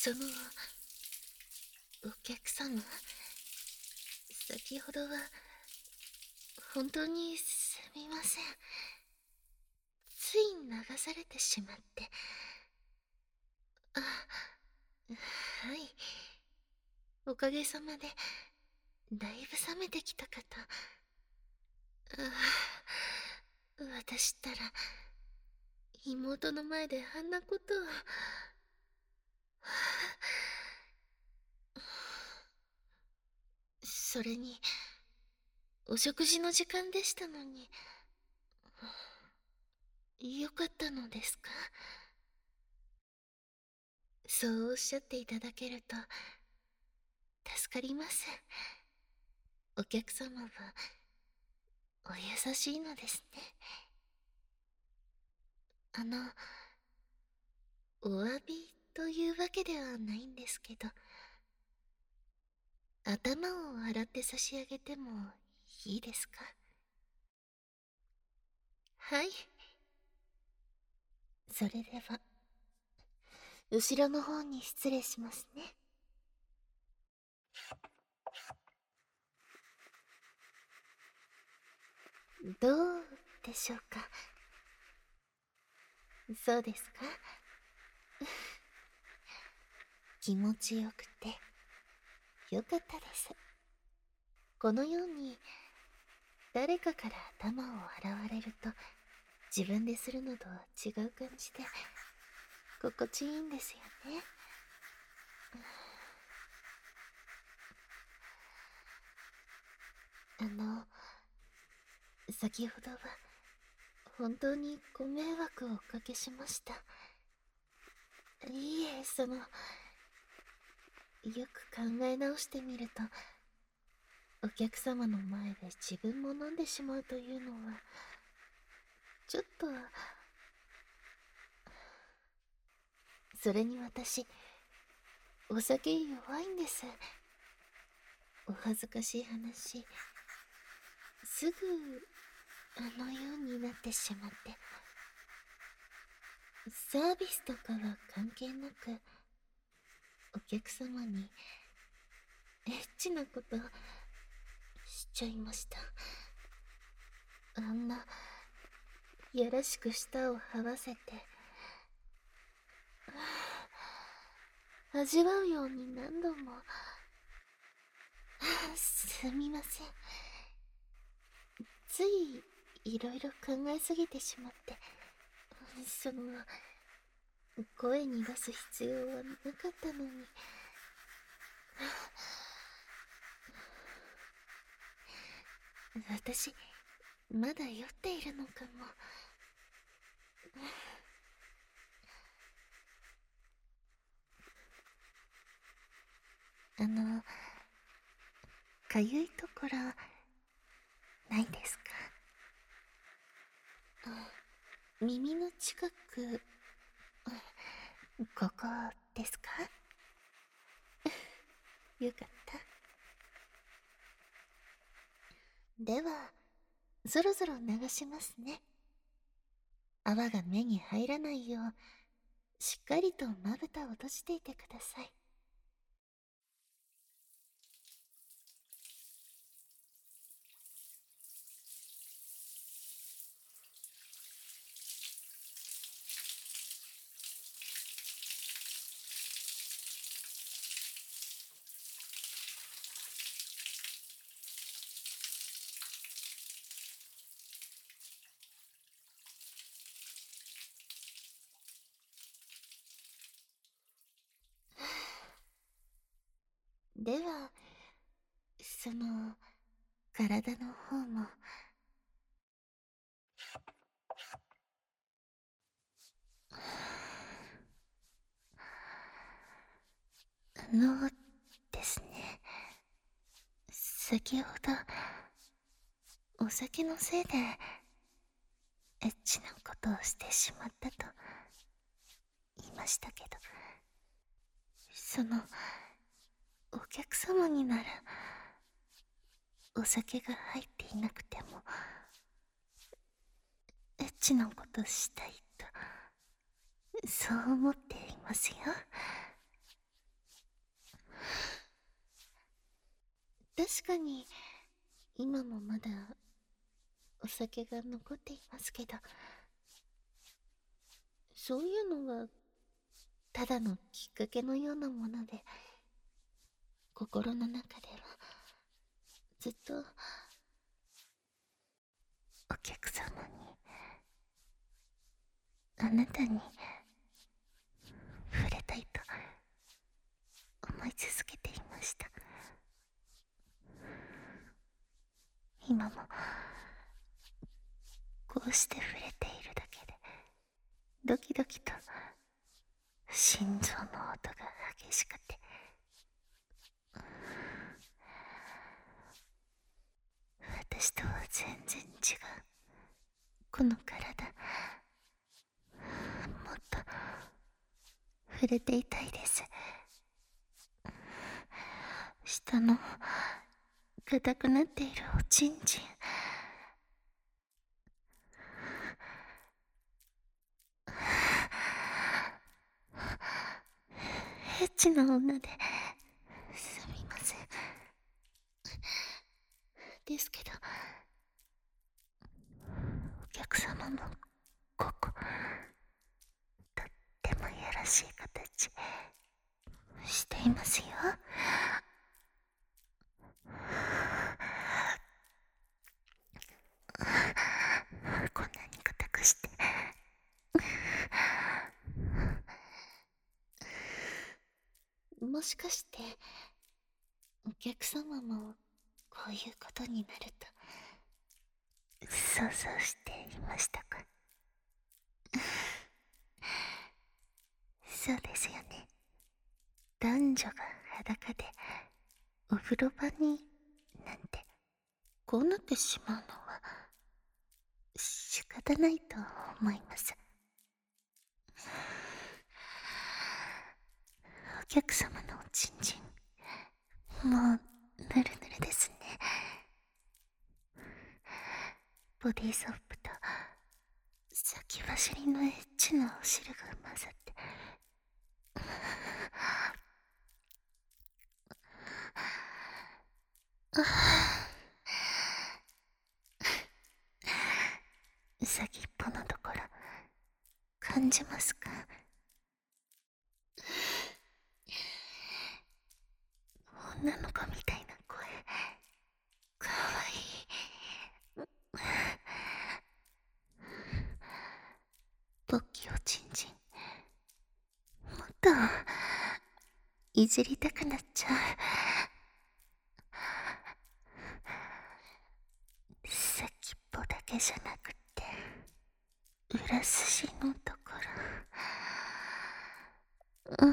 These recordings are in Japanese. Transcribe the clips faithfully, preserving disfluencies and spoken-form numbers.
その、お客様、先ほどは、本当にすみません。つい流されてしまって。あ、はい。おかげさまで、だいぶ冷めてきたかと。ああ、私ったら、妹の前であんなことを。それに、お食事の時間でしたのに。よかったのですか？そうおっしゃっていただけると、助かります。お客様は、お優しいのですね。あの、お詫びというわけではないんですけど、頭を洗って差し上げてもいいですか？はい。それでは、後ろの方に失礼しますね。どうでしょうか？そうですか？気持ちよくて、よかったです。このように、誰かから頭を洗われると、自分でするのとは違う感じで、心地いいんですよね。あの、先ほどは、本当にご迷惑をおかけしました。いいえ、その、よく考え直してみると、お客様の前で自分も飲んでしまうというのは、ちょっと、それに私、お酒弱いんです。お恥ずかしい話、すぐ、あのようになってしまって。サービスとかは関係なく、お客様に、エッチなことしちゃいました。あんな、やらしく舌を這わせて、味わうように何度も。すみません。つい、いろいろ考えすぎてしまって、その、声に出す必要はなかったのに。私、まだ酔っているのかも。あの、かゆいところ、ないですか？耳の近く、ここですか？よかった。では、そろそろ流しますね。泡が目に入らないよう、しっかりとまぶたを閉じていてください。では、その、体の方も。あのですね、先ほど、お酒のせいで、エッチなことをしてしまったと言いましたけど、その、お客様になら、お酒が入っていなくても、エッチなことしたいと、そう思っていますよ。 確かに今もまだお酒が残っていますけど、そういうのはただのきっかけのようなもので、心の中ではずっとお客様に、あなたに触れたいと思い続けていました。今もこうして触れているだけでドキドキと心臓の音が激しくて、私とは全然違うこの体、もっと触れていたいです。下の硬くなっているおちんちん、エッチな女ですみません。ですけど、お客様もここ、とってもいやらしい形していますよ。こんなに硬くして。もしかしてお客様もこういうことになると想像していましたか？そうですよね。男女が裸でお風呂場になんて、こうなってしまうのは仕方ないと思います。お客様のおちんちん、もうぬるぬるですね。ボディーソープと先走りのエッチなお汁が混ざって、先っぽのところ感じますか？女の子みたいな声、かわいい。ポッキおちんちん、もっといじりたくなっちゃう。先っぽだけじゃなくて裏筋のところ、うん、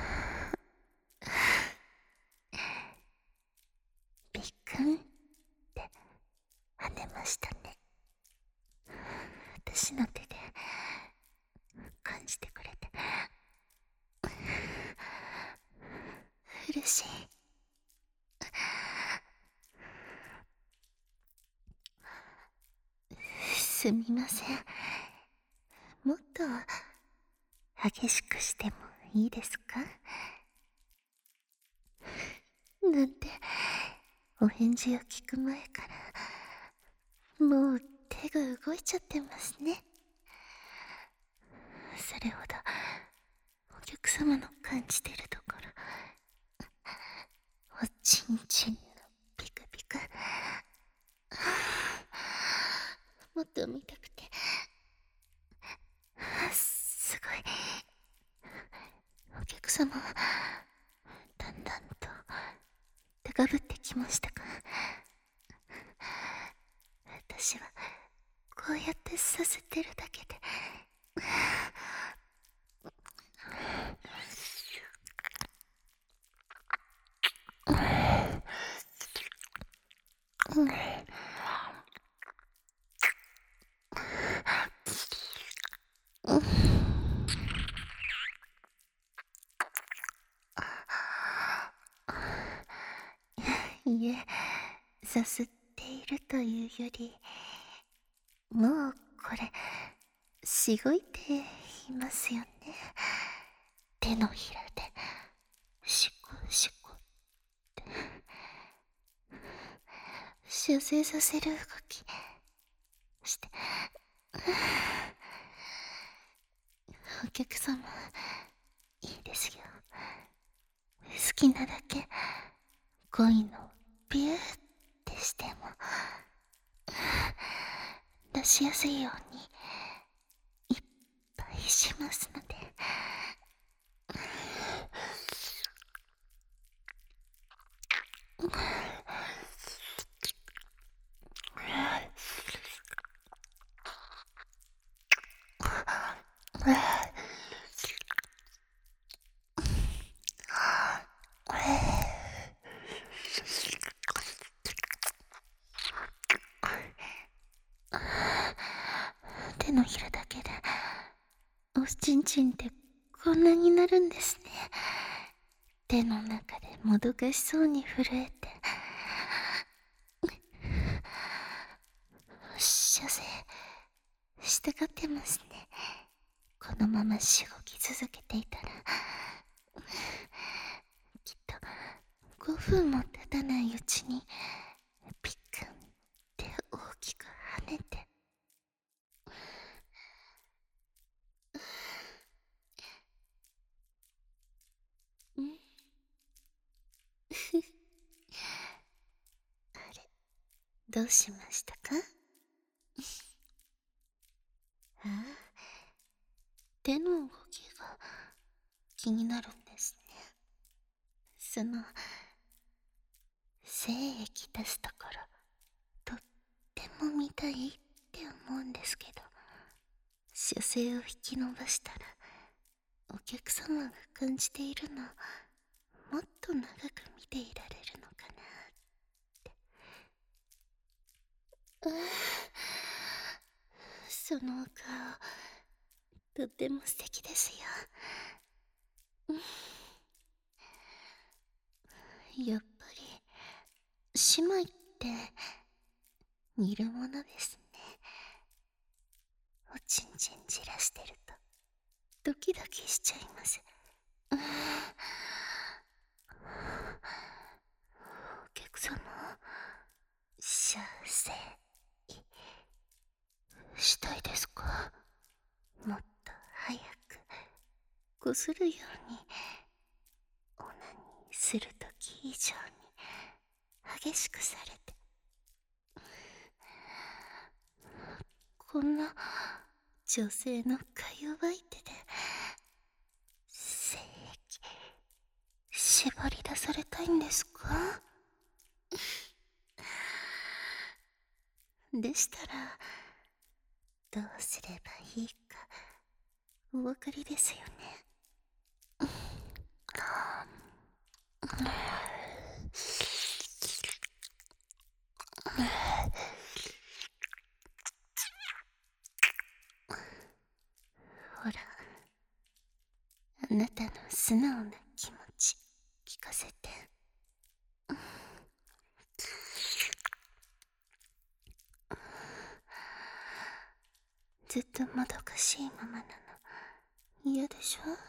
ビクンって跳ねましたね。私の手で感じてくれて嬉しい。すみません。もっと激しくしてもいいですか？なんてお返事を聞く前からもう手が動いちゃってますね。それほどお客様の感じてるところ、おちんちんのピクピク、もっと見たくて、すごい。お客様はだんだんと高ぶってきましたか？私はこうやってさせてるだけでうん、うん、いえ、さすっているというより、もうこれしごいていますよね。手のひらでシコシコって。 射精させる動きして。お客様、いいですよ。好きなだけ恋のビューってしても出しやすいようにいっぱいしますので。手のひらだけでおちんちんってこんなになるんですね。手の中でもどかしそうに震えて、射精したがってますね。このまましごき続けていたらきっとごふんも経たないうちにピックンって大きく跳ねて、んあれ、どうしましたか？ああ、手の動きが気になるんですね。その精液出すところとっても見たいって思うんですけど、射精を引き伸ばしたらお客様が感じているのもっと長く見ていられるのかなって。ああ、そのお顔とっても素敵ですよ。やっぱり姉妹って似るものですね。おちんちんじらしてるとドキドキしちゃいます。うん、お客様、射精したいですか？もっと早くこするようにオナニーするとき以上に激しくされて、こんな女性のか弱い手で精液絞り出されたいんですか？でしたらどうすればいいかお分かりですよね。ほら、あなたの素直な気持ち聞かせて。ずっともどかしいままなの嫌でしょ？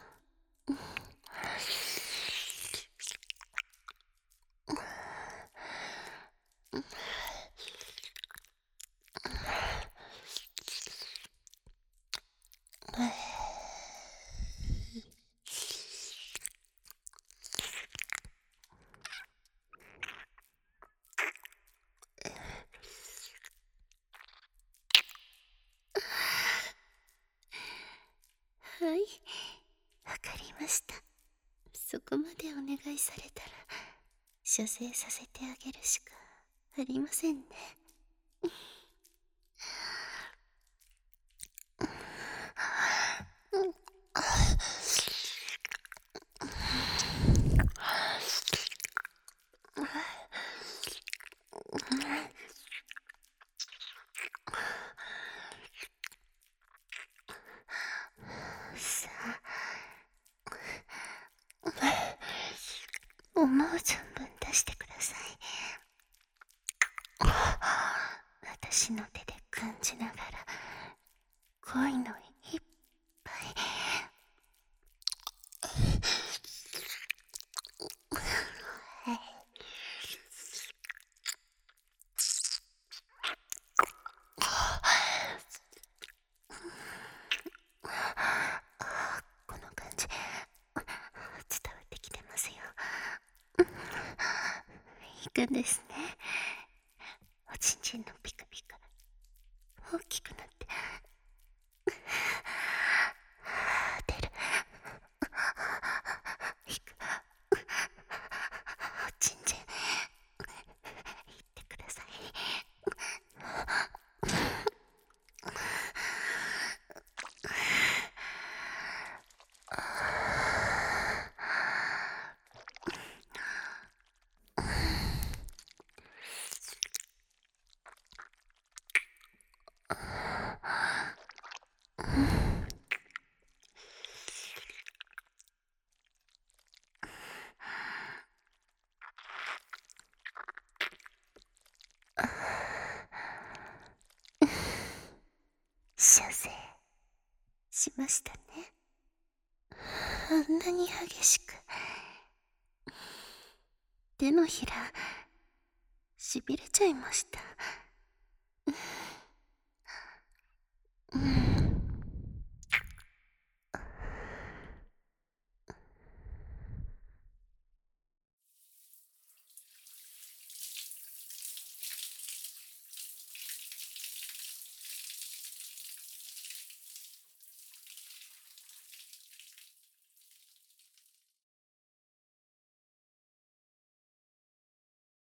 はい、わかりました。そこまでお願いされたら射精させてあげるしかありませんね。さあ、思う存分出してください。私の手で感じながら恋のいっぱいるんですね。おちんちんのピカピカ大きくなって出る。引く。おちんちん言ってください。射精しましたね。あんなに激しく。手のひらしびれちゃいました。